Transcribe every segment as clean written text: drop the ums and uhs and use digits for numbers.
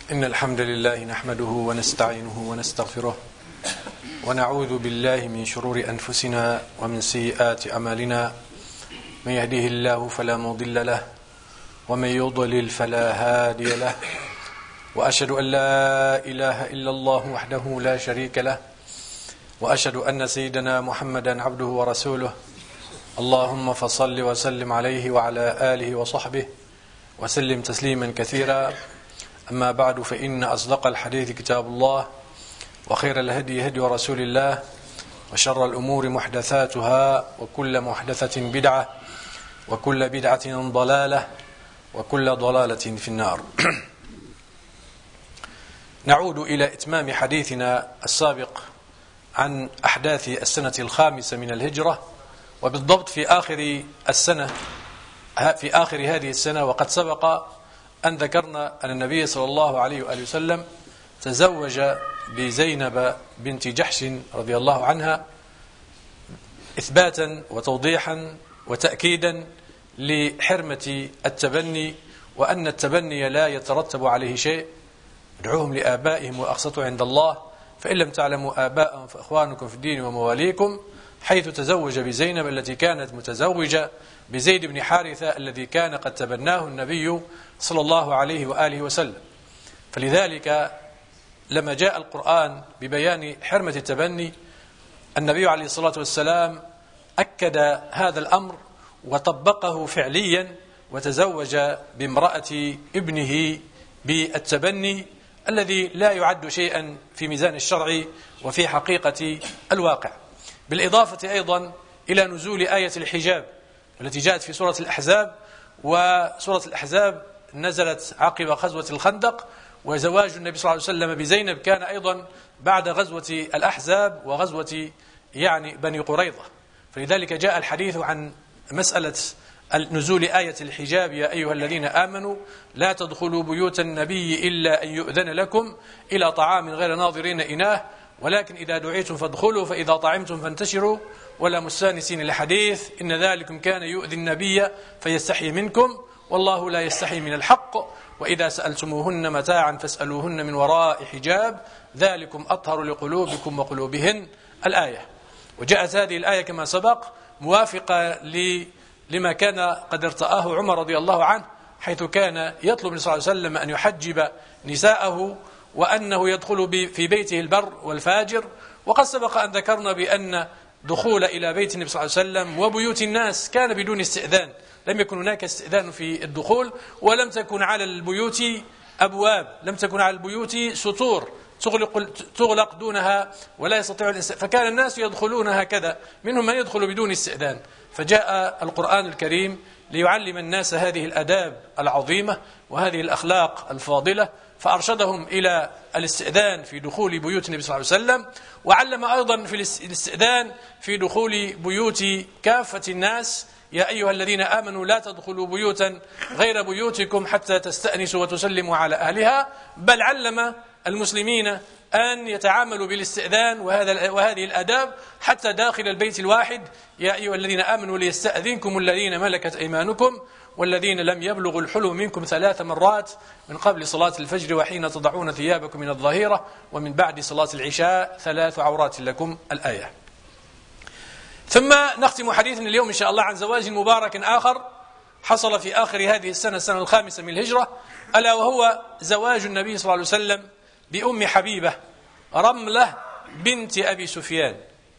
إن الحمد لله نحمده ونستعينه ونستغفره ونعوذ بالله من شرور أنفسنا ومن سيئات أعمالنا. من يهده الله فلا مضل له ومن يضلل فلا هادي له، وأشهد أن لا إله إلا الله وحده لا شريك له، وأشهد أن سيدنا محمدا عبده ورسوله. اللهم فصل وسلم عليه وعلى آله وصحبه وسلم تسليما كثيرا. أما بعد، فإن أصدق الحديث كتاب الله، وخير الهدي هدي رسول الله، وشر الأمور محدثاتها، وكل محدثة بدعة، وكل بدعة ضلالة، وكل ضلالة في النار. نعود إلى إتمام حديثنا السابق عن أحداث السنة الخامسة من الهجرة، وبالضبط في آخر هذه السنة. وقد سبق أن ذكرنا أن النبي صلى الله عليه وآله وسلم تزوج بزينب بنت جحش رضي الله عنها، إثباتا وتوضيحا وتأكيدا لحرمة التبني، وأن التبني لا يترتب عليه شيء. ادعوهم لآبائهم وأقسطوا عند الله، فإن لم تعلموا آباءهم فإخوانكم في الدين ومواليكم، حيث تزوج بزينب التي كانت متزوجة بزيد بن حارثة الذي كان قد تبناه النبي صلى الله عليه وآله وسلم. فلذلك لما جاء القرآن ببيان حرمة التبني، النبي عليه الصلاة والسلام أكد هذا الأمر وطبقه فعليا، وتزوج بامرأة ابنه بالتبني الذي لا يعد شيئا في ميزان الشرع وفي حقيقة الواقع. بالإضافة أيضا إلى نزول آية الحجاب التي جاءت في سورة الأحزاب، وسورة الأحزاب نزلت عقب غزوة الخندق، وزواج النبي صلى الله عليه وسلم بزينب كان أيضا بعد غزوة الأحزاب وغزوة بني قريظة. فلذلك جاء الحديث عن مسألة نزول آية الحجاب: يا أيها الذين آمنوا لا تدخلوا بيوت النبي إلا أن يؤذن لكم إلى طعام غير ناظرين إناه، ولكن إذا دعيتم فادخلوا، فإذا طعمتم فانتشروا ولا مستانسين لحديث، إن ذلكم كان يؤذي النبي فيستحي منكم والله لا يستحي من الحق، وإذا سألتموهن متاعا فاسألوهن من وراء حجاب ذلكم أطهر لقلوبكم وقلوبهن. الآية. وجاءت هذه الآية كما سبق موافقة لما كان قد ارتآه عمر رضي الله عنه، حيث كان يطلب النبي صلى الله عليه وسلم أن يحجب نساءه، وأنه يدخل في بيته البر والفاجر. وقد سبق أن ذكرنا بأن دخول إلى بيت النبي صلى الله عليه وسلم وبيوت الناس كان بدون استئذان، لم يكن هناك استئذان في الدخول، ولم تكن على البيوت أبواب، لم تكن على البيوت سطور تغلق دونها ولا يستطيع الإنسان، فكان الناس يدخلون هكذا، منهم من يدخل بدون استئذان. فجاء القرآن الكريم ليعلم الناس هذه الآداب العظيمة وهذه الأخلاق الفاضلة، فأرشدهم إلى الاستئذان في دخول بيوت النبي صلى الله عليه وسلم، وعلم أيضا في الاستئذان في دخول بيوت كافة الناس: يا أيها الذين آمنوا لا تدخلوا بيوتا غير بيوتكم حتى تستأنسوا وتسلموا على أهلها. بل علم المسلمين أن يتعاملوا بالاستئذان وهذه الآداب حتى داخل البيت الواحد: يا أيها الذين آمنوا ليستأذنكم الذين ملكت أيمانكم والذين لم يبلغوا الحلم منكم 3 مرات من قبل صلاة الفجر وحين تضعون ثيابكم من الظهيرة ومن بعد صلاة العشاء 3 عورات لكم. الآية. ثم نختم حديثنا اليوم إن شاء الله عن زواج مبارك آخر حصل في آخر هذه السنة الخامسة من الهجرة، ألا وهو زواج النبي صلى الله عليه وسلم بأم حبيبة رملة بنت أبي سفيان.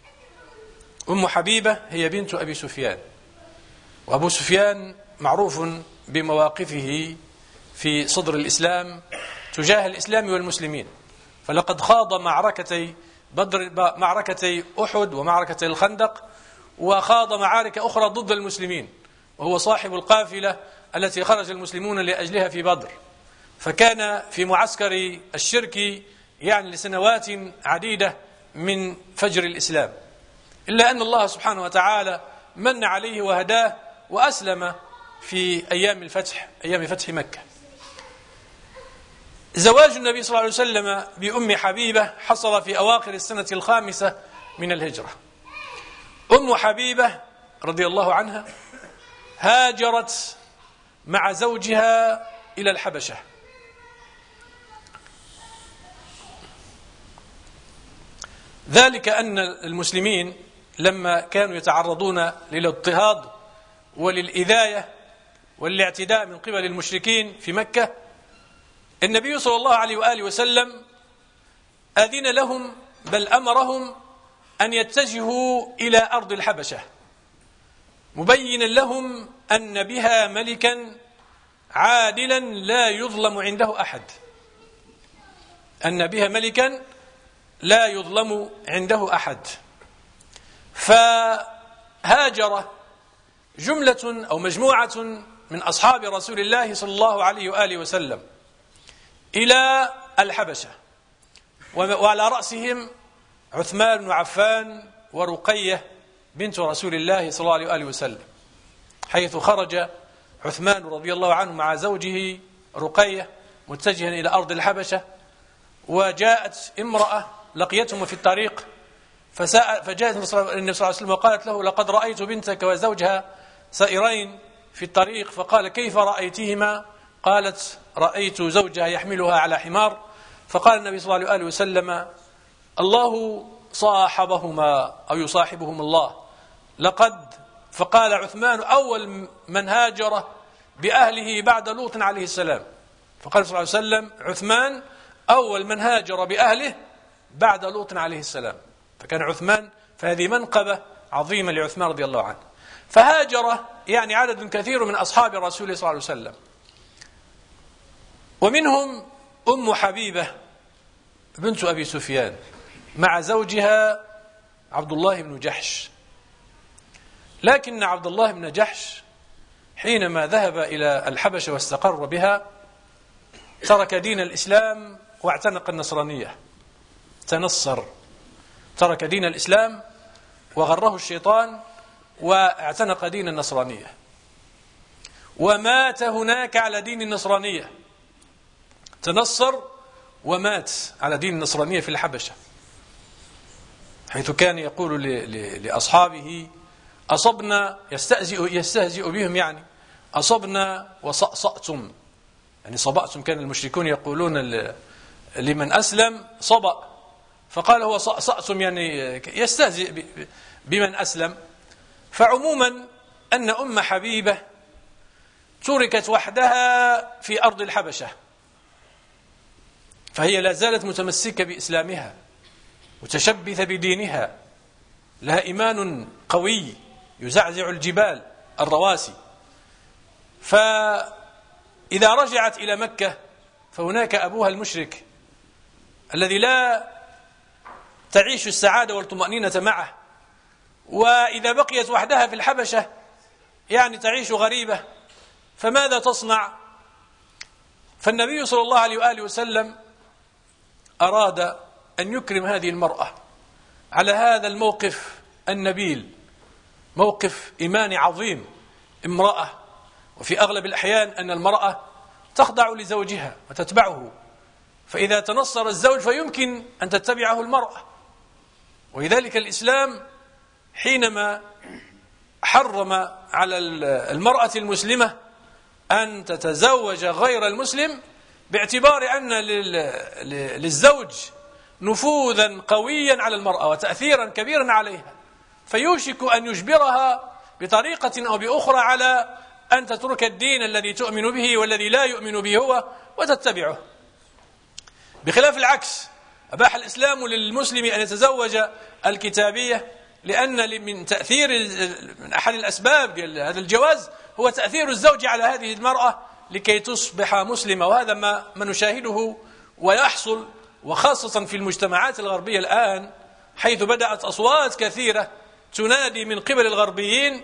أم حبيبة هي بنت أبي سفيان، وأبو سفيان معروف بمواقفه في صدر الإسلام تجاه الإسلام والمسلمين، فلقد خاض معركتي أحد ومعركتي الخندق، وخاض معارك أخرى ضد المسلمين، وهو صاحب القافلة التي خرج المسلمون لأجلها في بدر، فكان في معسكر الشرك لسنوات عديدة من فجر الإسلام، إلا أن الله سبحانه وتعالى من عليه وهداه وأسلم في أيام فتح مكة. زواج النبي صلى الله عليه وسلم بأم حبيبة حصل في أواخر السنة الخامسة من الهجرة. أم حبيبة رضي الله عنها هاجرت مع زوجها إلى الحبشة، ذلك أن المسلمين لما كانوا يتعرضون للاضطهاد وللإذاية والاعتداء من قبل المشركين في مكة، النبي صلى الله عليه وآله وسلم أذن لهم بل أمرهم أن يتجهوا إلى أرض الحبشة، مبينا لهم أن بها ملكا عادلا لا يظلم عنده أحد، أن بها ملكا لا يظلم عنده أحد. فهاجر جملة أو مجموعة من أصحاب رسول الله صلى الله عليه وآله وسلم إلى الحبشة، وعلى رأسهم عثمان بن عفان ورقية بنت رسول الله صلى الله عليه وآله وسلم، حيث خرج عثمان رضي الله عنه مع زوجه رقية متجها إلى أرض الحبشة، وجاءت امرأة لقيتهم في الطريق فجاءت النبي صلى الله عليه وسلم وقالت له: لقد رأيت بنتك وزوجها سائرين في الطريق. فقال: كيف رأيتهما؟ قالت: رأيت زوجها يحملها على حمار. فقال النبي صلى الله عليه وسلم: الله صاحبهما أو يصاحبهم الله. فقال عثمان: أول من هاجر بأهله بعد لوط عليه السلام. فقال صلى الله عليه وسلم: عثمان أول من هاجر بأهله بعد لوط عليه السلام. فكان عثمان، فهذه منقبة عظيمة لعثمان رضي الله عنه. فهاجر يعني عدد كثير من أصحاب رسول الله صلى الله عليه وسلم، ومنهم أم حبيبة بنت أبي سفيان مع زوجها عبد الله بن جحش. لكن عبد الله بن جحش حينما ذهب إلى الحبشة واستقر بها ترك دين الإسلام واعتنق النصرانية، تنصر، ترك دين الإسلام وغره الشيطان واعتنق دين النصرانية، ومات هناك على دين النصرانية، تنصر ومات على دين النصرانية في الحبشة، حيث كان يقول لأصحابه: أصبنا، يستهزئ بهم، يعني أصبنا وصأصأتم، يعني صبأتم. كان المشركون يقولون لمن أسلم صبأ، فقال هو صأصأتم، يعني يستهزئ بمن أسلم. فعموما أن أم حبيبة تركت وحدها في أرض الحبشة، فهي لا زالت متمسكة بإسلامها متشبثة بدينها، لها إيمان قوي يزعزع الجبال الرواسي. فإذا رجعت إلى مكة فهناك أبوها المشرك الذي لا تعيش السعادة والطمأنينة معه، وإذا بقيت وحدها في الحبشة يعني تعيش غريبة، فماذا تصنع؟ فالنبي صلى الله عليه وآله وسلم أراد أن يكرم هذه المرأة على هذا الموقف النبيل، موقف إيماني عظيم. امرأة، وفي أغلب الأحيان أن المرأة تخضع لزوجها وتتبعه، فإذا تنصر الزوج فيمكن أن تتبعه المرأة. ولذلك الإسلام حينما حرم على المرأة المسلمة أن تتزوج غير المسلم، باعتبار أن للزوج نفوذا قويا على المرأة وتأثيرا كبيرا عليها، فيوشك أن يجبرها بطريقة أو بأخرى على أن تترك الدين الذي تؤمن به والذي لا يؤمن به هو وتتبعه. بخلاف العكس، أباح الإسلام للمسلم أن يتزوج الكتابية، لأن من تأثير، من أحد الأسباب هذا الجواز هو تأثير الزوج على هذه المرأة لكي تصبح مسلمة. وهذا ما نشاهده ويحصل، وخاصة في المجتمعات الغربية الآن، حيث بدأت أصوات كثيرة تنادي من قبل الغربيين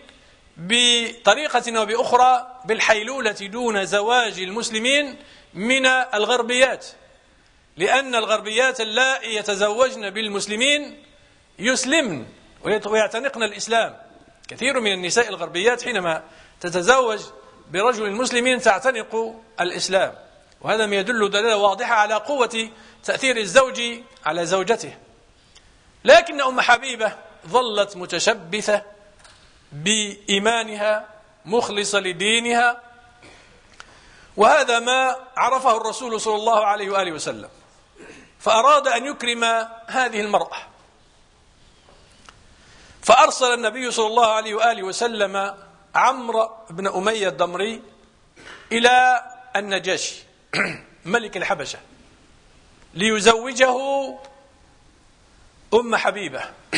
بطريقة أو بأخرى بالحيلولة دون زواج المسلمين من الغربيات، لأن الغربيات اللائي يتزوجن بالمسلمين يسلمن ويعتنقن الإسلام. كثير من النساء الغربيات حينما تتزوج برجل مسلم تعتنق الإسلام، وهذا ما يدل دلالة واضحة على قوة تأثير الزوج على زوجته. لكن أم حبيبة ظلت متشبثة بإيمانها، مخلصة لدينها، وهذا ما عرفه الرسول صلى الله عليه وآله وسلم، فأراد أن يكرم هذه المرأة فأرسل النبي صلى الله عليه وآله وسلم عمرو بن أمية الضمري إلى النجاشي ملك الحبشة ليزوجه أم حبيبة.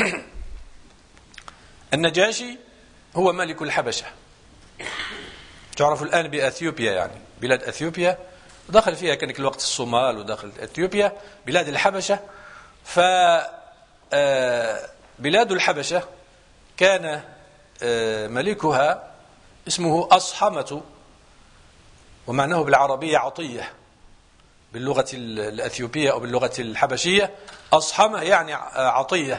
النجاشي هو ملك الحبشة، تعرف الآن بأثيوبيا، يعني بلاد أثيوبيا، ودخل فيها كان الوقت الصومال ودخل أثيوبيا بلاد الحبشة. فبلاد الحبشة كان ملكها اسمه أصحمة، ومعناه بالعربية عطية، باللغة الأثيوبية أو باللغة الحبشية أصحمة يعني عطية.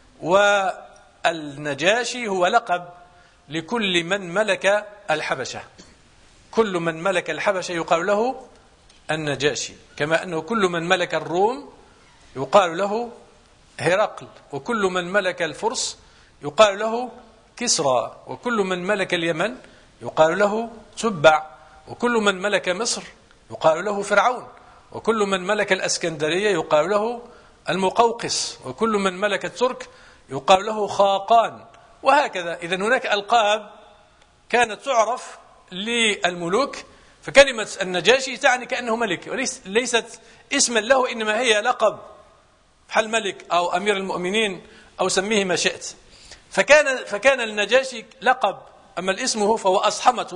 والنجاشي هو لقب لكل من ملك الحبشة، كل من ملك الحبشة يقال له النجاشي، كما أنه كل من ملك الروم يقال له هرقل، وكل من ملك الفرس يقال له كسرى، وكل من ملك اليمن يقال له تبع، وكل من ملك مصر يقال له فرعون، وكل من ملك الأسكندرية يقال له المقوقس، وكل من ملك الترك يقال له خاقان، وهكذا. إذن هناك ألقاب كانت تعرف للملوك، فكلمة النجاشي تعني كأنه ملك، وليست اسما له، إنما هي لقب، حل ملك أو أمير المؤمنين أو سميه ما شئت. فكان النجاشي لقب، أما الاسم هو فهو أصحمة.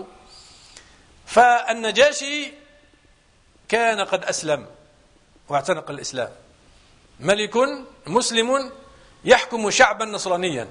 فالنجاشي كان قد أسلم واعتنق الإسلام، ملك مسلم يحكم شعبا نصرانيا.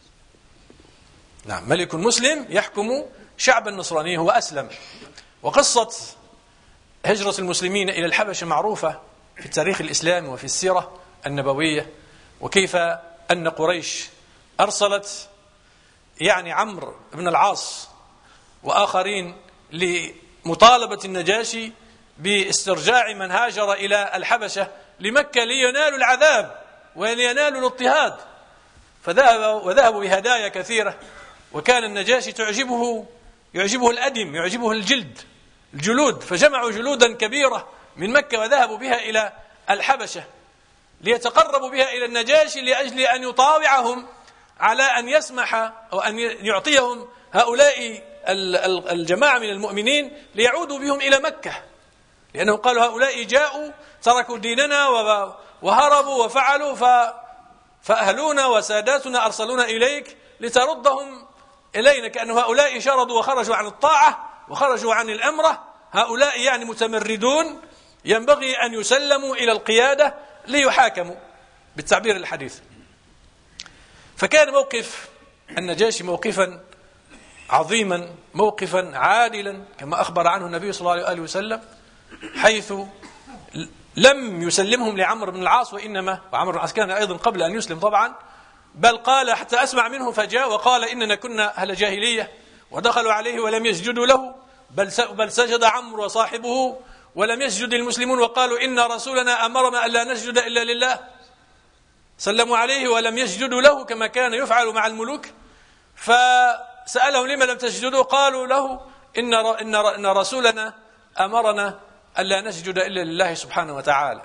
نعم، ملك مسلم يحكم شعبا نصرانيا، هو أسلم. وقصة هجرة المسلمين إلى الحبشة معروفة في التاريخ الإسلامي وفي السيرة النبوية، وكيف أن قريش أرسلت يعني عمرو بن العاص وآخرين لمطالبة النجاشي باسترجاع من هاجر إلى الحبشة لمكة لينالوا العذاب ولينالوا الاضطهاد، وذهبوا بهدايا كثيرة. وكان النجاشي يعجبه الأدم، يعجبه الجلود، فجمعوا جلودا كبيرة من مكة وذهبوا بها إلى الحبشة ليتقربوا بها إلى النجاشي لأجل أن يطاوعهم على أن يسمح أو أن يعطيهم هؤلاء الجماعة من المؤمنين ليعودوا بهم إلى مكة، لأنهم قالوا هؤلاء جاءوا تركوا ديننا وهربوا وفعلوا، فأهلونا وساداتنا أرسلونا إليك لتردهم إلينا، كأن هؤلاء شردوا وخرجوا عن الطاعة وخرجوا عن الأمرة، هؤلاء يعني متمردون ينبغي أن يسلموا إلى القيادة ليحاكموا بالتعبير الحديث. فكان موقف النجاشي موقفا عظيما، موقفا عادلا كما أخبر عنه النبي صلى الله عليه وسلم، حيث لم يسلمهم لعمرو بن العاص، وعمرو بن العاص كان أيضا قبل أن يسلم طبعا، بل قال حتى أسمع منه فجاء وقال إننا كنا أهل جاهلية ودخلوا عليه ولم يسجدوا له، بل سجد عمرو وصاحبه ولم يسجد المسلمون، وقالوا إن رسولنا أمرنا ألا نسجد إلا لله، سلموا عليه ولم يسجدوا له كما كان يفعل مع الملوك. فسألهم لما لم تسجدوا، قالوا له إن رسولنا أمرنا ألا نسجد إلا لله سبحانه وتعالى.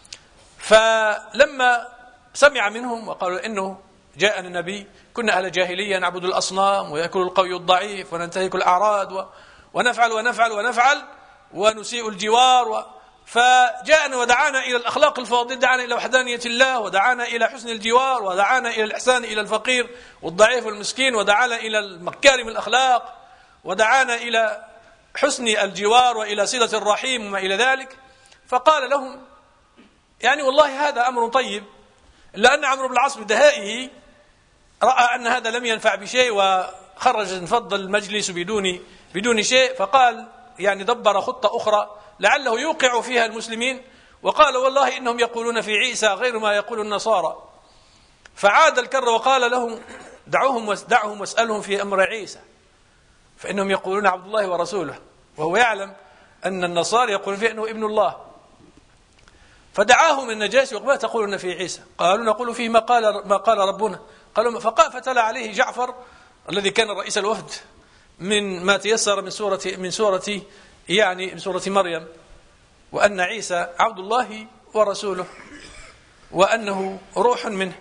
فلما سمع منهم وقالوا إنه جاءنا النبي، كنا أهل جاهلية نعبد الأصنام ويأكل القوي الضعيف وننتهك الأعراض ونفعل ونفعل ونفعل ونسيء الجوار، فجاءنا ودعانا إلى الأخلاق الفاضلة، دعانا إلى وحدانية الله، ودعانا إلى حسن الجوار، ودعانا إلى الإحسان إلى الفقير والضعيف والمسكين، ودعانا إلى مكارم الأخلاق، ودعانا إلى حسن الجوار وإلى صلة الرحيم وما إلى ذلك. فقال لهم يعني والله هذا أمر طيب، إلا أن عمرو بن العاص بدهائه رأى أن هذا لم ينفع بشيء وخرج انفض المجلس بدون شيء، فقال يعني دبر خطة أخرى لعله يوقع فيها المسلمين، وقال والله إنهم يقولون في عيسى غير ما يقول النصارى. فعاد الكر وقال لهم دعهم واسألهم في أمر عيسى، فإنهم يقولون عبد الله ورسوله، وهو يعلم أن النصارى يقولون فيه أنه ابن الله. فدعاهم النجاشي وما تقولون في عيسى؟ قالوا نقول فيه ما قال ربنا. قالوا فتلا عليه جعفر الذي كان رئيس الوفد من ما تيسر من سورة مريم، وأن عيسى عبد الله ورسوله وأنه روح منه.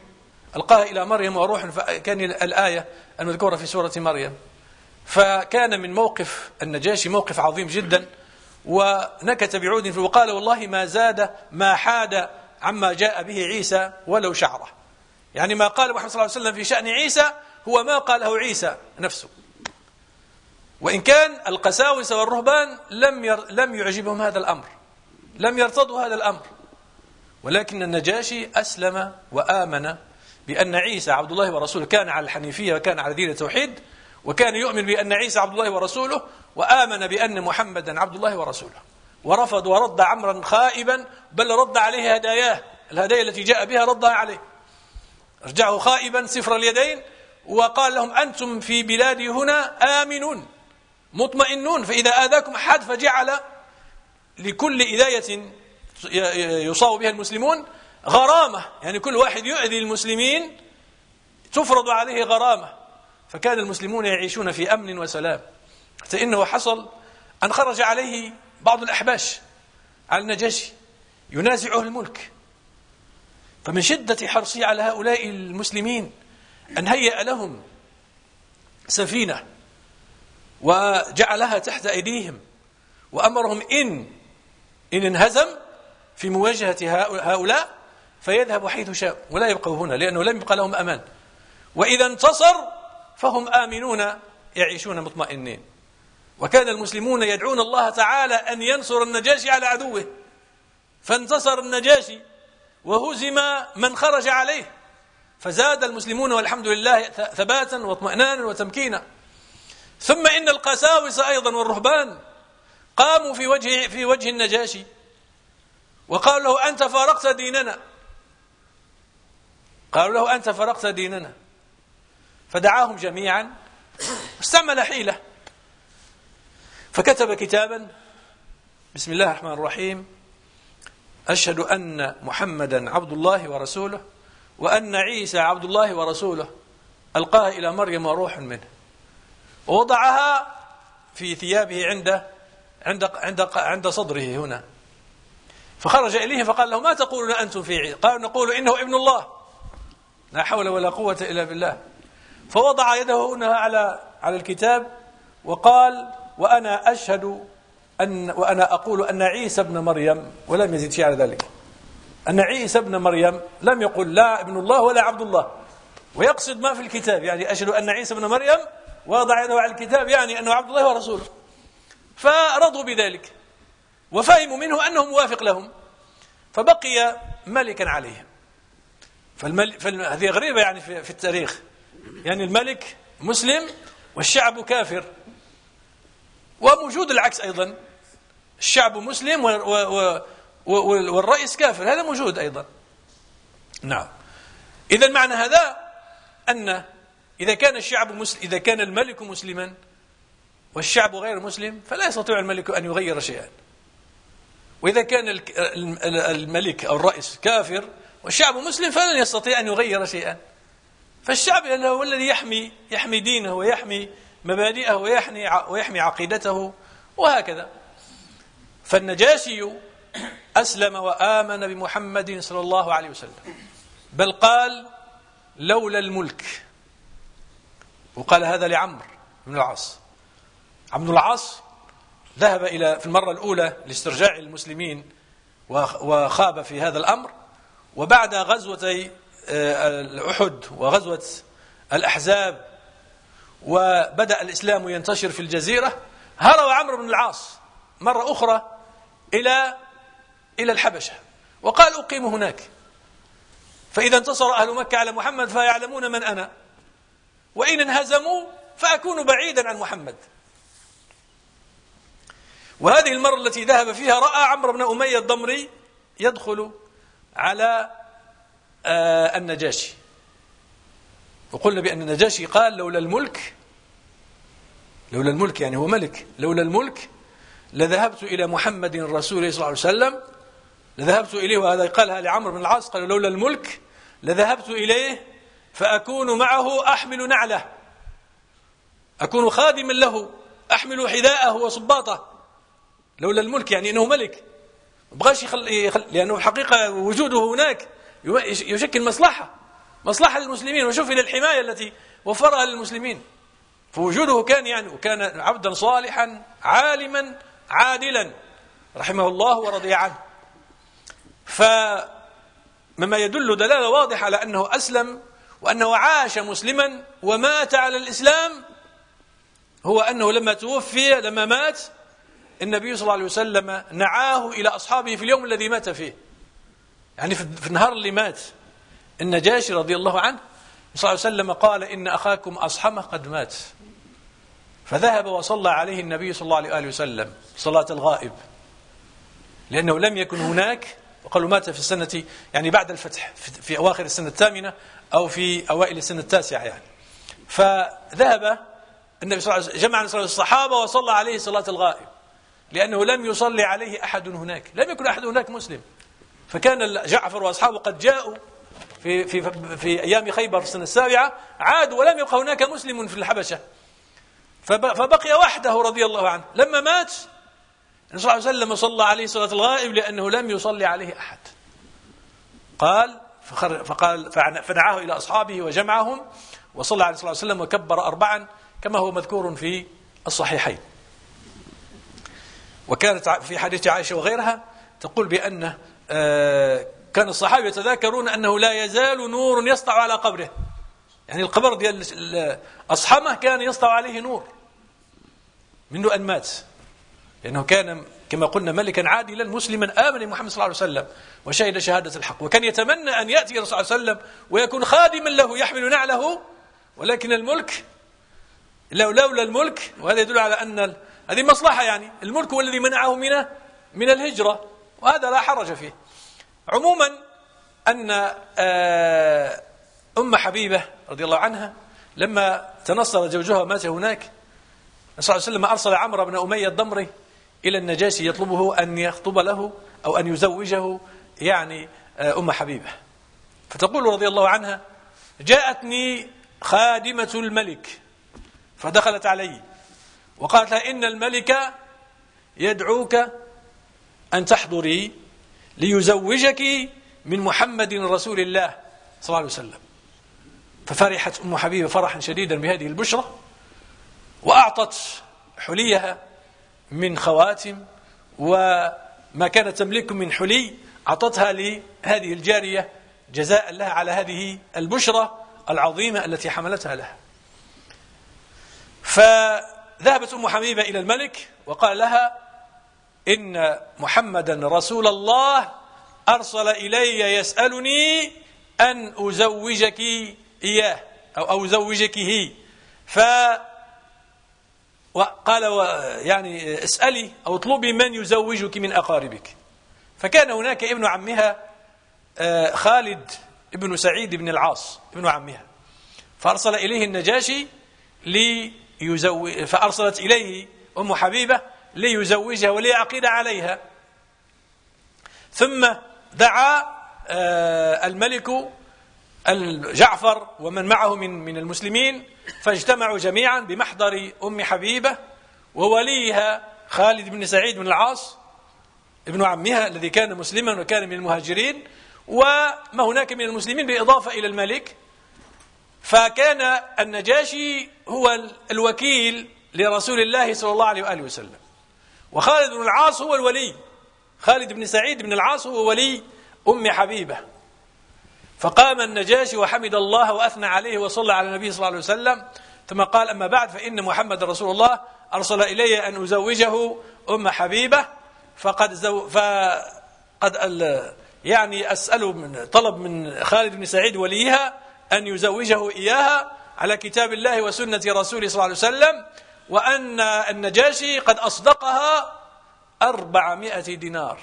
ألقاها إلى مريم وروح، فكان الآية المذكورة في سورة مريم. فكان من موقف النجاشي موقف عظيم جدا، ونكت بعود وقال والله ما زاد ما حاد عما جاء به عيسى ولو شعره. يعني ما قال محمد صلى الله عليه وسلم في شأن عيسى هو ما قاله عيسى نفسه. وإن كان القساوسة والرهبان لم يعجبهم هذا الأمر، لم يرتضوا هذا الأمر، ولكن النجاشي أسلم وآمن بأن عيسى عبد الله ورسوله، كان على الحنيفية وكان على دين التوحيد، وكان يؤمن بأن عيسى عبد الله ورسوله، وآمن بأن محمدا عبد الله ورسوله، ورفض ورد عمرا خائبا، بل رد عليه هداياه، الهدايا التي جاء بها ردها عليه، رجعه خائبا صفر اليدين، وقال لهم أنتم في بلادي هنا آمنون مطمئنون، فإذا آذاكم أحد فجعل لكل إذاية يصاب بها المسلمون غرامة، يعني كل واحد يؤذي المسلمين تفرض عليه غرامة. فكان المسلمون يعيشون في أمن وسلام، حتى إنه حصل أن خرج عليه بعض الأحباش على النجاشي ينازعه الملك، فمن شدة حرصه على هؤلاء المسلمين أن هيأ لهم سفينة وجعلها تحت أيديهم، وأمرهم إن انهزم في مواجهة هؤلاء فيذهب حيث شاء ولا يبقوا هنا، لأنه لم يبقى لهم أمان، وإذا انتصر فهم آمنون يعيشون مطمئنين. وكان المسلمون يدعون الله تعالى أن ينصر النجاشي على عدوه، فانتصر النجاشي وهزم من خرج عليه، فزاد المسلمون والحمد لله ثباتا واطمئنانا وتمكينا. ثم إن القساوسة أيضا والرهبان قاموا في وجه النجاشي وقالوا له أنت فارقت ديننا، قالوا له أنت فارقت ديننا، فدعاهم جميعا، استعمل حيلة، فكتب كتابا: بسم الله الرحمن الرحيم، أشهد أن محمدا عبد الله ورسوله، وأن عيسى عبد الله ورسوله، ألقاها إلى مريم وروح منه، ووضعها في ثيابه عند صدره هنا. فخرج إليه فقال له: ما تقولون أنتم في عيسى؟ قالوا: نقول إنه ابن الله، لا حول ولا قوة إلا بالله. فوضع يده هنا على الكتاب وقال: وأنا أشهد وأنا أقول أن عيسى ابن مريم، ولم يزيد شيء على ذلك، أن عيسى ابن مريم، لم يقل لا ابن الله ولا عبد الله، ويقصد ما في الكتاب، يعني أشهد أن عيسى ابن مريم، وضع يده على الكتاب يعني أنه عبد الله ورسوله. فرضوا بذلك وفهموا منه أنه موافق لهم، فبقي ملكا عليهم. هذه غريبة يعني في التاريخ، يعني الملك مسلم والشعب كافر، وموجود العكس أيضا، الشعب مسلم والرئيس كافر، هذا موجود أيضا. نعم. إذا معنى هذا أن إذا كان الملك مسلما والشعب غير مسلم فلا يستطيع الملك أن يغير شيئا، وإذا كان الملك أو الرئيس كافر والشعب مسلم فلن يستطيع أن يغير شيئا. فالشعب هو الذي يحمي دينه ويحمي مبادئه ويحمي عقيدته وهكذا. فالنجاشي أسلم وآمن بمحمد صلى الله عليه وسلم، بل قال: لولا الملك، وقال هذا لعمرو بن العاص. عمرو بن العاص ذهب في المرة الأولى لاسترجاع المسلمين وخاب في هذا الأمر، وبعد غزوتي أحد وغزوة الأحزاب وبدأ الإسلام ينتشر في الجزيرة، هرب عمرو بن العاص مرة أخرى إلى الحبشة، وقال: أقيم هناك، فإذا انتصر أهل مكة على محمد فيعلمون من أنا، وإن انهزموا فأكون بعيدا عن محمد. وهذه المرة التي ذهب فيها رأى عمرو بن أمية الضمري يدخل على النجاشي، وقلنا بأن النجاشي قال: لولا الملك يعني هو ملك، لولا الملك لذهبت إلى محمد رسول الله صلى الله عليه وسلم، لذهبت إليه. وهذا قالها لعمرو بن العاص، قال: لولا الملك لذهبت إليه فأكون معه أحمل نعله، أكون خادما له، أحمل حذاءه وصباطه. لولا الملك يعني أنه ملك، بغاش لأنه الحقيقة وجوده هناك يشكل مصلحة، مصلحة للمسلمين، وشوف إلى الحماية التي وفرها للمسلمين. فوجوده كان وكان عبدا صالحا عالما عادلا رحمه الله ورضي عنه. فمما يدل دلالة واضحة على أنه أسلم وأنه عاش مسلما ومات على الإسلام هو أنه لما مات النبي صلى الله عليه وسلم نعاه إلى أصحابه في اليوم الذي مات فيه، يعني في النهار اللي مات النجاشي رضي الله عنه، صلى الله عليه وسلم قال إن أخاكم أصحمه قد مات، فذهب وصلى عليه النبي صلى الله عليه وسلم صلاة الغائب، لأنه لم يكن هناك، وقالوا مات في السنة يعني بعد الفتح في أواخر السنة الثامنة أو في أوائل السنة التاسعة يعني. فذهب النبي صلى الله عليه وسلم جمع الصحابة وصلى عليه صلاة الغائب، لأنه لم يصلي عليه أحد هناك، لم يكن أحد هناك مسلم. فكان جعفر وأصحابه قد جاءوا في أيام خيبر في السنة السابعة، عادوا ولم يبقى هناك مسلم في الحبشة، فبقي وحده رضي الله عنه. لما مات النبي صلى الله عليه وسلم صلى عليه صلاة الغائب لأنه لم يصلي عليه أحد. فنعاه إلى أصحابه وجمعهم وصلى عليه الصلاة والسلام وكبر 4 كما هو مذكور في الصحيحين. وكانت في حديث عائشة وغيرها تقول بأن كان الصحابة يتذاكرون أنه لا يزال نور يسطع على قبره، يعني القبر ديال أصحمه كان يسطع عليه نور منذ أن مات، لأنه كان كما قلنا ملكا عادلا مسلما آمن محمد صلى الله عليه وسلم وشهد شهادة الحق، وكان يتمنى أن يأتي الرسول صلى الله عليه وسلم ويكون خادما له يحمل نعله، ولكن الملك لولا الملك، وهذا يدل على أن هذه مصلحة، يعني الملك هو الذي منعه من الهجرة، وهذا لا حرج فيه. عموما أن أم حبيبة رضي الله عنها لما تنصر زوجها ومات هناك، صلى الله عليه وسلم أرسل عمرو بن أمية الضمري إلى النجاشي يطلبه أن يخطب له أو أن يزوجه يعني أم حبيبة. فتقول رضي الله عنها: جاءتني خادمة الملك فدخلت علي وقالت لها: إن الملك يدعوك أن تحضري ليزوجك من محمد رسول الله صلى الله عليه وسلم. ففرحت أم حبيبة فرحا شديدا بهذه البشرى، وأعطت حليها من خواتم وما كانت تملك من حلي، أعطتها لهذه الجارية جزاء لها على هذه البشرى العظيمة التي حملتها لها. فذهبت أم حبيبة إلى الملك وقال لها: إن محمدا رسول الله أرسل إلي يسألني أن أزوجك إياه أو أزوجكه، وقال يعني اسألي أو اطلبي من يزوجك من أقاربك. فكان هناك ابن عمها خالد ابن سعيد بن العاص ابن عمها، فأرسل إليه النجاشي فأرسلت إليه أم حبيبة ليزوجها وليعقد عليها. ثم دعا الملك جعفر ومن معه من المسلمين، فاجتمعوا جميعا بمحضر أم حبيبة ووليها خالد بن سعيد بن العاص ابن عمها الذي كان مسلما وكان من المهاجرين، وما هناك من المسلمين بالإضافة إلى الملك. فكان النجاشي هو الوكيل لرسول الله صلى الله عليه وآله وسلم، وخالد بن العاص هو الولي، خالد بن سعيد بن العاص هو ولي أم حبيبة. فقام النجاشي وحمد الله وأثنى عليه وصلى على النبي صلى الله عليه وسلم، ثم قال: أما بعد، فإن محمد رسول الله أرسل إلي أن أزوجه أم حبيبة، يعني طلب من خالد بن سعيد وليها أن يزوجه إياها على كتاب الله وسنة رسوله صلى الله عليه وسلم، وأن النجاشي قد أصدقها 400 دينار،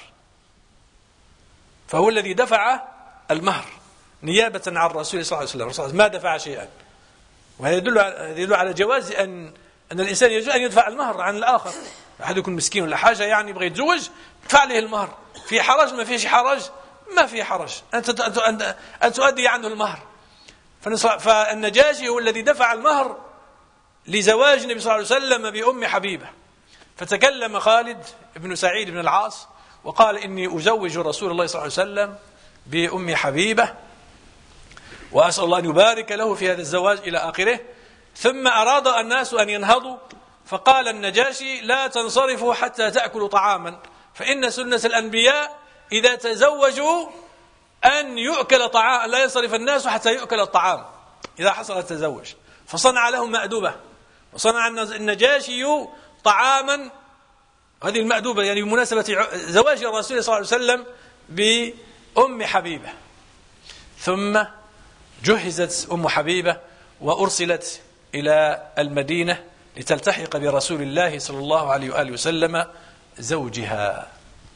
فهو الذي دفع المهر نيابة عن الرسول صلى الله عليه وسلم، ما دفع شيئا. وهذا يدل على جواز أن الإنسان يجوز أن يدفع المهر عن الآخر. أحد يكون مسكين ولا حاجة يعني يبغى يتزوج، يدفع له المهر. في حرج؟ ما فيش حرج، ما في حرج أن تؤدي عنه المهر. فالنجاشي هو الذي دفع المهر لزواج النبي صلى الله عليه وسلم بأم حبيبة. فتكلم خالد بن سعيد بن العاص وقال: إني أزوج رسول الله صلى الله عليه وسلم بأم حبيبة. وأسأل الله أن يبارك له في هذا الزواج إلى آخره. ثم أراد الناس أن ينهضوا، فقال النجاشي: لا تنصرفوا حتى تأكلوا طعاما، فإن سنة الأنبياء إذا تزوجوا أن يؤكل طعام، لا ينصرف الناس حتى يؤكل الطعام إذا حصل التزوج. فصنع لهم مأدبة، وصنع النجاشي طعاما، هذه المأدوبة يعني بمناسبة زواج الرسول صلى الله عليه وسلم بأم حبيبة. ثم جهزت أم حبيبة وأرسلت إلى المدينة لتلتحق برسول الله صلى الله عليه وآله وسلم زوجها.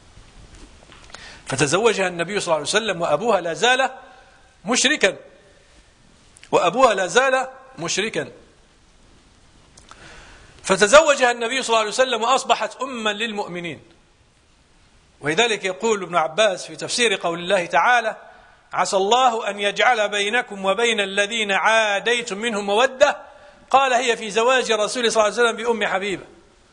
فتزوجها النبي صلى الله عليه وسلم وأبوها لا زال مشركا، فتزوجها النبي صلى الله عليه وسلم وأصبحت أما للمؤمنين. ولذلك يقول ابن عباس في تفسير قول الله تعالى: عسى الله أن يجعل بينكم وبين الذين عاديتم منهم مودة، قال: هي في زواج الرسول صلى الله عليه وسلم بأم حبيبة.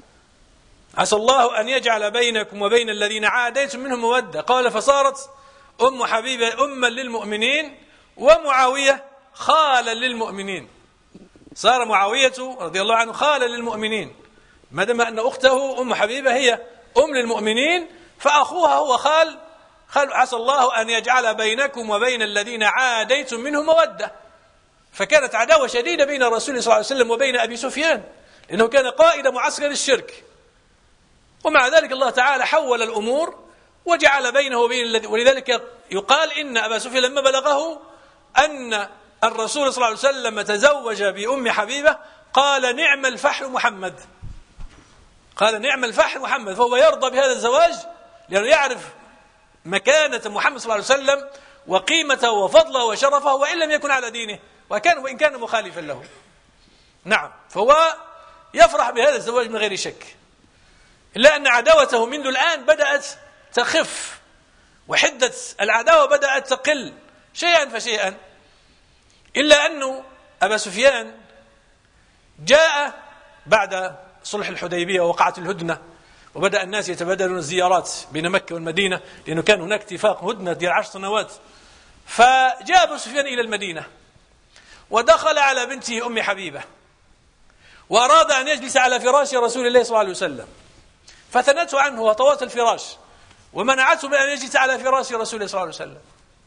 عسى الله أن يجعل بينكم وبين الذين عاديتم منهم مودة، قال: فصارت أم حبيبة أما للمؤمنين، ومعاوية خالا للمؤمنين. صار معاوية رضي الله عنه خالا للمؤمنين، ما دام أن أخته أم حبيبة هي أم للمؤمنين، فأخوها هو خال. عسى الله أن يجعل بينكم وبين الذين عاديتم منهم مودة. فكانت عداوة شديدة بين الرسول صلى الله عليه وسلم وبين أبي سفيان، لأنه كان قائد معسكر الشرك. ومع ذلك الله تعالى حول الأمور وجعل بينه وبين الذي، ولذلك يقال إن أبا سفيان لما بلغه أن الرسول صلى الله عليه وسلم تزوج بأم حبيبة قال: نعم الفحل محمد، قال: نعم الفحل محمد. فهو يرضى بهذا الزواج لأنه يعرف مكانة محمد صلى الله عليه وسلم وقيمته وفضله وشرفه، وإن لم يكن على دينه، وإن كان مخالفا له. نعم، فهو يفرح بهذا الزواج من غير شك، إلا أن عداوته منذ الآن بدأت تخف، وحدة العداوة بدأت تقل شيئا فشيئا. إلا أنه أبا سفيان جاء بعد صلح الحديبية ووقعت الهدنة، وبدأ الناس يتبادلون الزيارات بين مكة والمدينة، لأنه كان هناك اتفاق هدنة ديال 10 سنوات. فجاء أبو سفيان إلى المدينة ودخل على بنته أم حبيبة، وأراد أن يجلس على فراش رسول الله صلى الله عليه وسلم، فثنته عنه وطوت الفراش ومنعته من أن يجلس على فراش رسول الله صلى الله عليه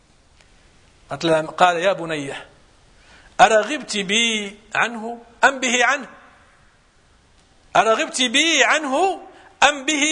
وسلم. قال: يا بني، أرغبت بي عنه أم به عنه؟ أرغبت بي عنه أم به؟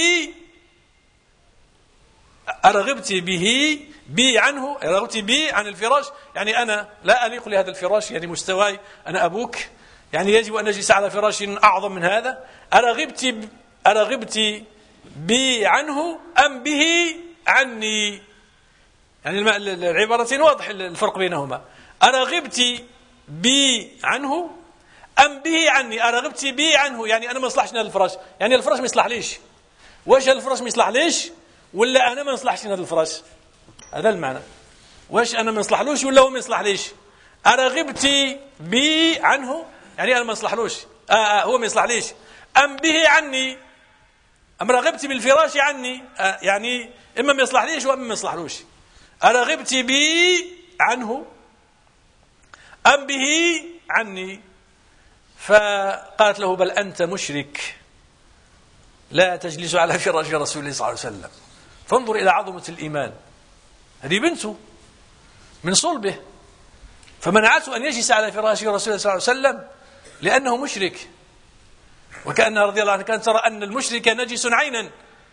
أرغبت بي عنه، أرغبت بي عن الفراش، يعني أنا لا أليق لهذا الفراش، يعني مستواي أنا أبوك، يعني يجب أن نجلس على فراش أعظم من هذا. أرغبت بي عنه أم به عني؟ يعني العبارتين واضح الفرق بينهما. أرغبت بي عنه أم به عني؟ أرغبت بي عنه يعني أنا ما يصلحش هذا الفراش، يعني الفراش ما يصلح ليش. واش الفراش ما يصلح ليش ولا أنا ما يصلحش هذا الفراش؟ هذا المعنى. واش أنا ما يصلحلوش ولا هو ما يصلح ليش؟ أرغبت بي عنه يعني أنا ما يصلحلوش، هو ما يصلح ليش. أم به عني، أم رغبت بالفراش عني، يعني إما ما يصلح ليش وإما ما يصلحلوش. أرغبت بي عنه أم به عني؟ فقالت له: بل أنت مشرك، لا تجلس على فراش رسول الله صلى الله عليه وسلم. فانظر إلى عظمة الإيمان، هذه بنته من صلبه، فمنعته أن يجلس على فراش رسول الله صلى الله عليه وسلم لأنه مشرك. وكأن رضي الله عنه كانت ترى أن المشرك نجس عينا،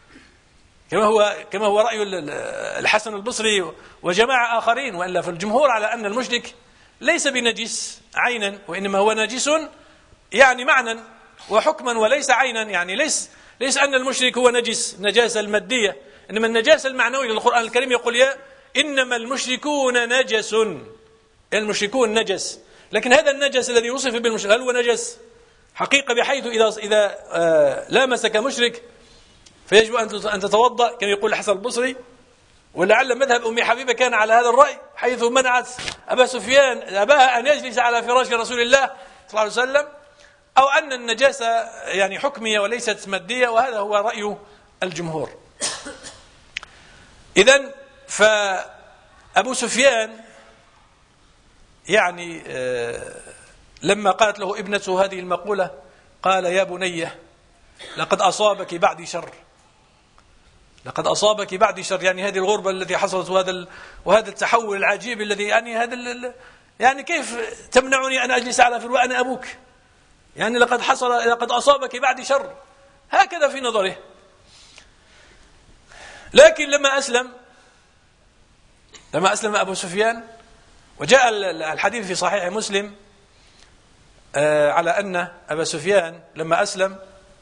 كما هو رأي الحسن البصري وجماعة آخرين، وإلا فالجمهور على أن المشرك ليس بنجس عينا، وإنما هو نجس يعني معنى وحكما وليس عينا. يعني ليس أن المشرك هو نجاسة المادية، إنما النجاسة المعنوية. القرآن الكريم يقول: إنما المشركون نجس، المشركون نجس. لكن هذا النجس الذي وصف بالمشرك هل هو نجس حقيقة، بحيث إذا لامسك مشرك فيجب أن تتوضأ كما يقول الحسن البصري؟ ولعل مذهب أم حبيبة كان على هذا الرأي، حيث منعت أبا سفيان أباها أن يجلس على فراش رسول الله صلى الله عليه وسلم، أو أن النجاسة يعني حكمية وليست مادية، وهذا هو رأي الجمهور. إذن فأبو سفيان يعني لما قالت له ابنته هذه المقولة قال: يا بني لقد أصابك بعدي شر، لقد أصابك بعدي شر. يعني هذه الغربة التي حصلت وهذا التحول العجيب الذي يعني كيف تمنعني أن أجلس على فراش وأنا أبوك؟ يعني لقد أصابك بعدي شر، هكذا في نظره. لكن لما أسلم أبو سفيان، وجاء الحديث في صحيح مسلم على أن أبا سفيان لما أسلم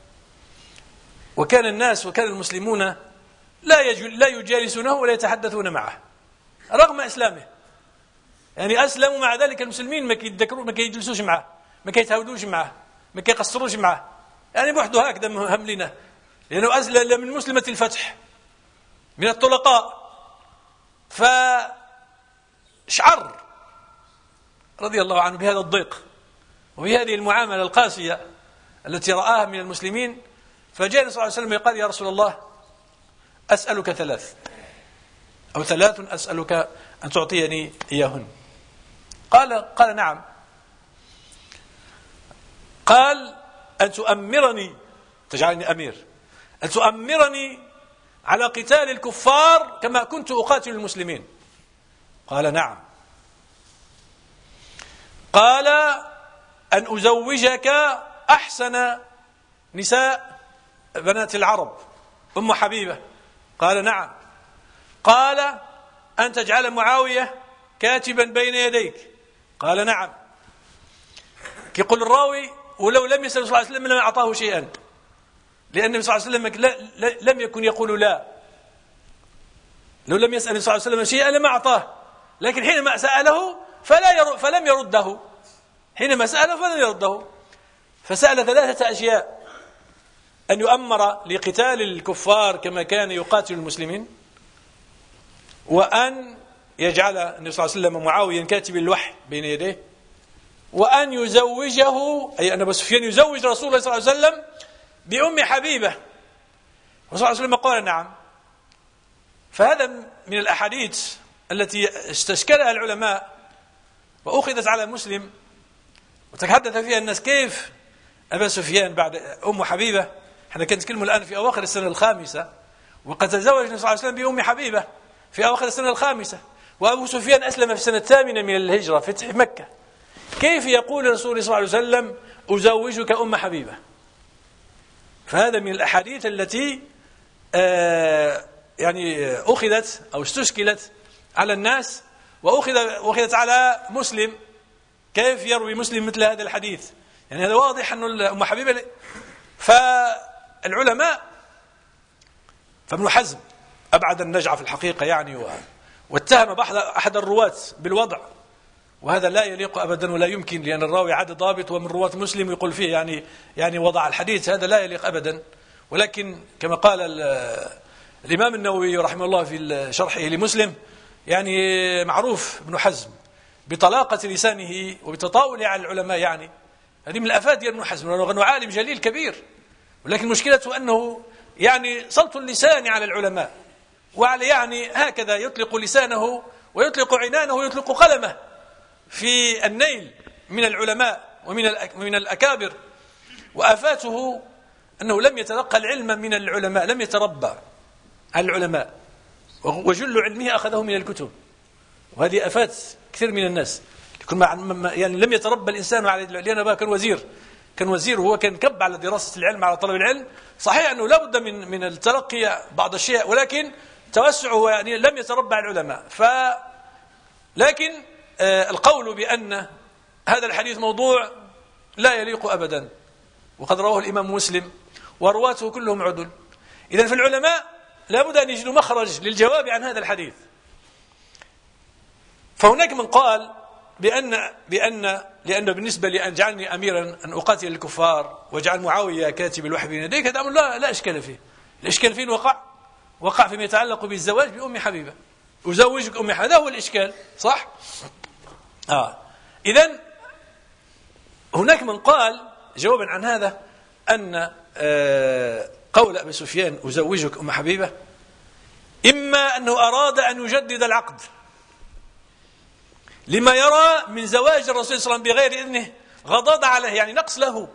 وكان المسلمون لا يجالسونه ولا يتحدثون معه رغم إسلامه. يعني أسلموا، مع ذلك المسلمين ما كيجلسوش معه، ما كيتهاودوش معه، ما كيقصروش معه، يعني بوحده هكذا هم لنا، لأنه أسلم من مسلمة الفتح من الطلقاء. فشعر رضي الله عنه بهذا الضيق وبهذه المعاملة القاسية التي رآها من المسلمين، فجاء صلى الله عليه وسلم يقال: يا رسول الله أسألك ثلاث أسألك أن تعطيني إياهن. قال: نعم. قال: أن تؤمرني، تجعلني أمير، أن تؤمرني على قتال الكفار كما كنت أقاتل المسلمين. قال: نعم. قال: أن أزوجك أحسن نساء بنات العرب أم حبيبة. قال: نعم. قال: أن تجعل معاوية كاتبا بين يديك. قال: نعم. يقول الراوي: ولو لم يسأل صلى الله عليه وسلم لم أعطاه شيئا، لأن النبي صلى الله عليه وسلم لم يكن يقول لا. لو لم يسأل صلى الله عليه وسلم شيئا لما أعطاه، لكن حينما سأله فلم يرده، حينما سأله فلم يرده. فسأل ثلاثة أشياء: أن يؤمر لقتال الكفار كما كان يقاتل المسلمين، وأن يجعل النبي صلى الله عليه وسلم معاويا كاتب الوحي بين يديه، وأن يزوجه، أي أن أبو سفيان يزوج رسول الله صلى الله عليه وسلم بأم حبيبة. رسول الله صلى الله عليه وسلم قال: نعم. فهذا من الأحاديث التي استشكلها العلماء وأخذت على مسلم، وتحدث فيها الناس كيف أبا سفيان بعد أم حبيبة. احنا كنتكلم الآن في أواخر السنة الخامسة، وقد تزوج النبي صلى الله عليه وسلم بأم حبيبة في أواخر السنة الخامسة، وأبو سفيان أسلم في السنة الثامنة من الهجرة، فتح مكة. كيف يقول الرسول صلى الله عليه وسلم: أزوجك أم حبيبة؟ فهذا من الأحاديث التي يعني أخذت أو استشكلت على الناس، وأخذت على مسلم. كيف يروي مسلم مثل هذا الحديث؟ يعني هذا واضح أن أم حبيبة. فالعلماء، فابن حزم أبعد النجعة في الحقيقة يعني، واتهم أحد الرواة بالوضع، وهذا لا يليق أبدا ولا يمكن، لأن الراوي عاد ضابط ومن رواة مسلم يقول فيه يعني وضع الحديث، هذا لا يليق أبدا. ولكن كما قال الإمام النووي رحمه الله في شرحه لمسلم، يعني معروف ابن حزم بطلاقة لسانه وبتطاوله على العلماء، يعني هذه من الآفات ديال ابن حزم، لأنه عالم جليل كبير، ولكن مشكلته أنه يعني سلط اللسان على العلماء، وعلى يعني هكذا يطلق لسانه ويطلق عنانه ويطلق قلمه في النيل من العلماء ومن الأكابر. وآفاته أنه لم يتلقى العلم من العلماء، لم يتربى على العلماء، وجل علمه أخذه من الكتب. وهذه آفات كثير من الناس، يعني لم يتربى الإنسان على، لأن أباه كان وزير وهو كان كب على دراسة العلم، على طلب العلم. صحيح أنه لا بد من التلقي بعض الشيء، ولكن توسعه يعني لم يتربى على العلماء. لكن القول بأن هذا الحديث موضوع لا يليق أبدا، وقد رواه الإمام مسلم ورواته كلهم عدل. إذن فالعلماء لا بد أن يجدوا مخرج للجواب عن هذا الحديث. فهناك من قال لأن بالنسبة لأن جعلني أميرا أن أقاتل الكفار وجعل معاوية كاتب الوحي بين يديك، هذا أمر لا إشكال فيه. الإشكال فين وقع فيما يتعلق بالزواج بأم حبيبة. أزوجك أم حبيبة، هذا هو الإشكال، صح؟ إذن هناك من قال جوابا عن هذا أن قول أبي سفيان أزوجك أم حبيبة إما أنه أراد أن يجدد العقد، لما يرى من زواج الرسول صلى الله عليه وسلم بغير إذنه، غضاض عليه، يعني نقص له.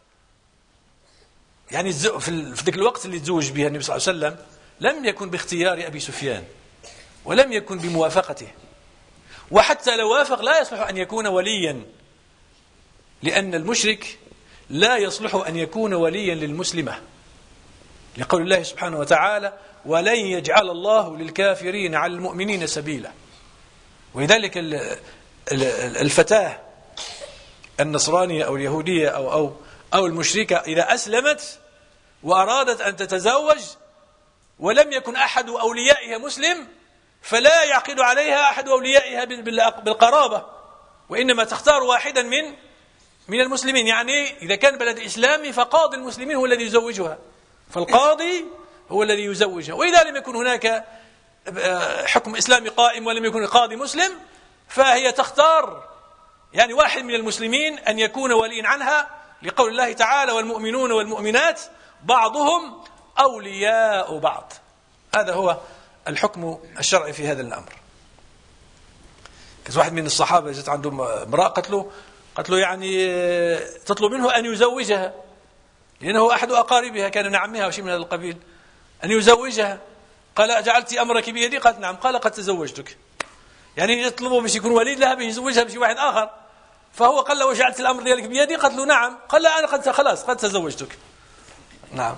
يعني في ذلك الوقت اللي تزوج به النبي صلى الله عليه وسلم لم يكن باختيار أبي سفيان ولم يكن بموافقته، وحتى لو وافق لا يصلح أن يكون وليا، لأن المشرك لا يصلح أن يكون وليا للمسلمة، لقول الله سبحانه وتعالى: ولن يجعل الله للكافرين على المؤمنين سبيلا. ولذلك الفتاة النصرانية أو اليهودية أو المشركة إذا أسلمت وأرادت أن تتزوج ولم يكن أحد أوليائها مسلم، فلا يعقد عليها أحد أوليائها بالقرابة، وإنما تختار واحدا من المسلمين. يعني إذا كان بلد إسلامي فقاضي المسلمين هو الذي يزوجها، فالقاضي هو الذي يزوجها. وإذا لم يكن هناك حكم إسلامي قائم ولم يكن القاضي مسلم، فهي تختار يعني واحد من المسلمين أن يكون وليا عنها، لقول الله تعالى: والمؤمنون والمؤمنات بعضهم أولياء بعض. هذا هو الحكم الشرعي في هذا الأمر. كان واحد من الصحابة جت عنده امرأة قالت له يعني تطلب منه أن يزوجها، لأنه أحد أقاربها كان من عمها أو شيء من هذا القبيل، أن يزوجها. قال: أجعلت أمرك بيدي؟ قالت: نعم. قال: قد تزوجتك. يعني يطلبه باش يكون ولي لها باش يزوجها بشي واحد آخر. فهو قال له: وجعلت الأمر ديالك بيدي؟ قالت له: نعم. قال: لا، أنا قد تزوجتك. نعم.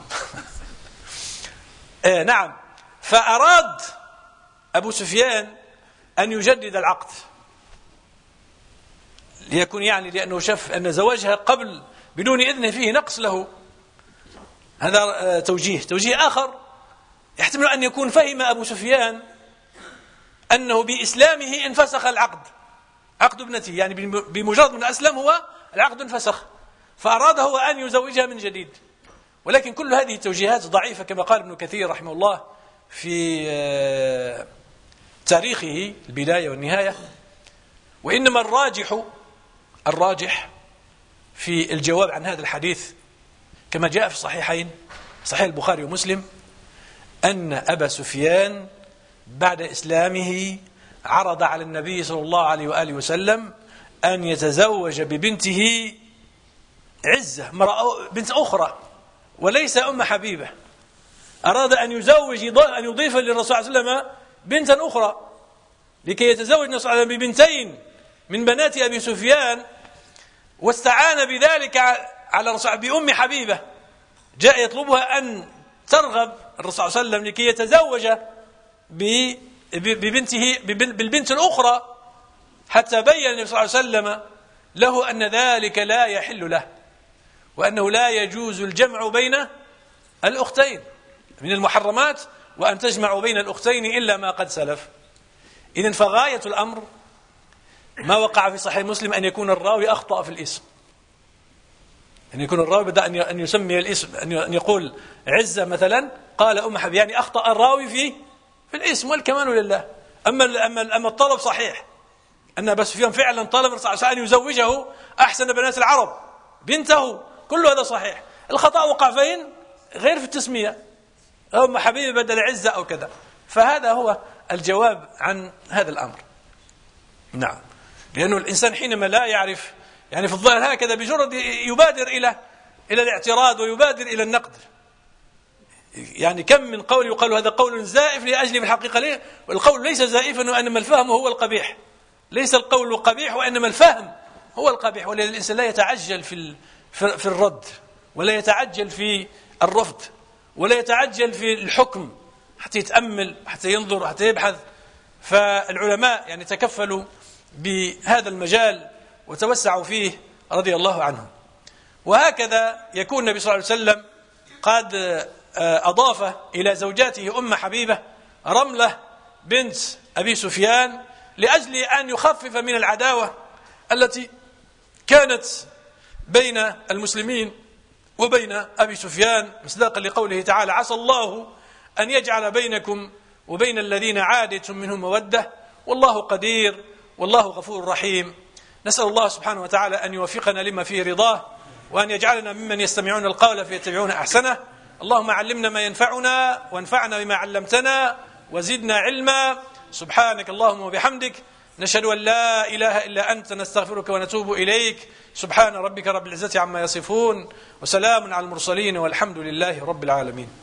نعم. فأراد أبو سفيان أن يجدد العقد، ليكون يعني لأنه شاف أن زواجها قبل بدون إذن فيه نقص له. هذا توجيه آخر يحتمل أن يكون فهم أبو سفيان أنه بإسلامه انفسخ العقد، عقد ابنته، يعني بمجرد من أسلم هو العقد انفسخ، فأراد هو أن يزوجها من جديد. ولكن كل هذه التوجيهات ضعيفة كما قال ابن كثير رحمه الله في تاريخه البداية والنهاية. وإنما الراجح في الجواب عن هذا الحديث كما جاء في الصحيحين، صحيح البخاري ومسلم، أن أبا سفيان بعد إسلامه عرض على النبي صلى الله عليه وآله وسلم أن يتزوج ببنته عزة، بنت أخرى وليس أم حبيبة. أراد أن يضيف للرسول صلى الله عليه وسلم بنتا أخرى لكي يتزوج النبي صلى الله عليه وسلم ببنتين من بنات أبي سفيان، واستعان بذلك على الرسول بأم حبيبة. جاء يطلبها أن ترغب الرسول صلى الله عليه وسلم لكي يتزوج ببنته بالبنت الأخرى، حتى بين النبي صلى الله عليه وسلم له أن ذلك لا يحل له، وأنه لا يجوز الجمع بين الأختين، من المحرمات وأن تجمع بين الأختين إلا ما قد سلف. إذن فغاية الأمر ما وقع في صحيح مسلم أن يكون الراوي أخطأ في الاسم، أن يكون الراوي بدأ أن يسمي الاسم، أن يقول عزة مثلا قال أم حبيب، يعني أخطأ الراوي في الاسم، والكمال لله. أما الطلب صحيح، أن أبا سفيان فعلا طلب الرسول صلى الله عليه وسلم أن يزوجه أحسن بنات العرب بنته، كل هذا صحيح. الخطأ وقع فين؟ غير في التسمية، أم حبيب بدل عزة أو كذا. فهذا هو الجواب عن هذا الأمر. نعم، لأنه الإنسان حينما لا يعرف، يعني في الظاهر هكذا بجرد يبادر إلى الاعتراض ويبادر إلى النقد. يعني كم من قول يقال هذا قول زائف لأجل في الحقيقة ليه؟ والقول ليس زائفا، وإنما الفهم هو القبيح. ليس القول قبيح وإنما الفهم هو القبيح. ولذلك الإنسان لا يتعجل في الرد، ولا يتعجل في الرفض، ولا يتعجل في الحكم حتى يتأمل، حتى ينظر، حتى يبحث. فالعلماء يعني تكفلوا بهذا المجال وتوسعوا فيه رضي الله عنهم. وهكذا يكون النبي صلى الله عليه وسلم قد أضاف إلى زوجاته أم حبيبة رملة بنت أبي سفيان، لأجل أن يخفف من العداوة التي كانت بين المسلمين وبين أبي سفيان، مصداقا لقوله تعالى: عسى الله أن يجعل بينكم وبين الذين عادتم منهم مودة والله قدير والله غفور رحيم. نسأل الله سبحانه وتعالى أن يوفقنا لما فيه رضاه، وأن يجعلنا ممن يستمعون القول فيتبعون أحسنه. اللهم علمنا ما ينفعنا، وانفعنا بما علمتنا، وزدنا علما. سبحانك اللهم وبحمدك، نشهد أن لا إله إلا أنت، نستغفرك ونتوب إليك. سبحان ربك رب العزة عما يصفون، وسلام على المرسلين، والحمد لله رب العالمين.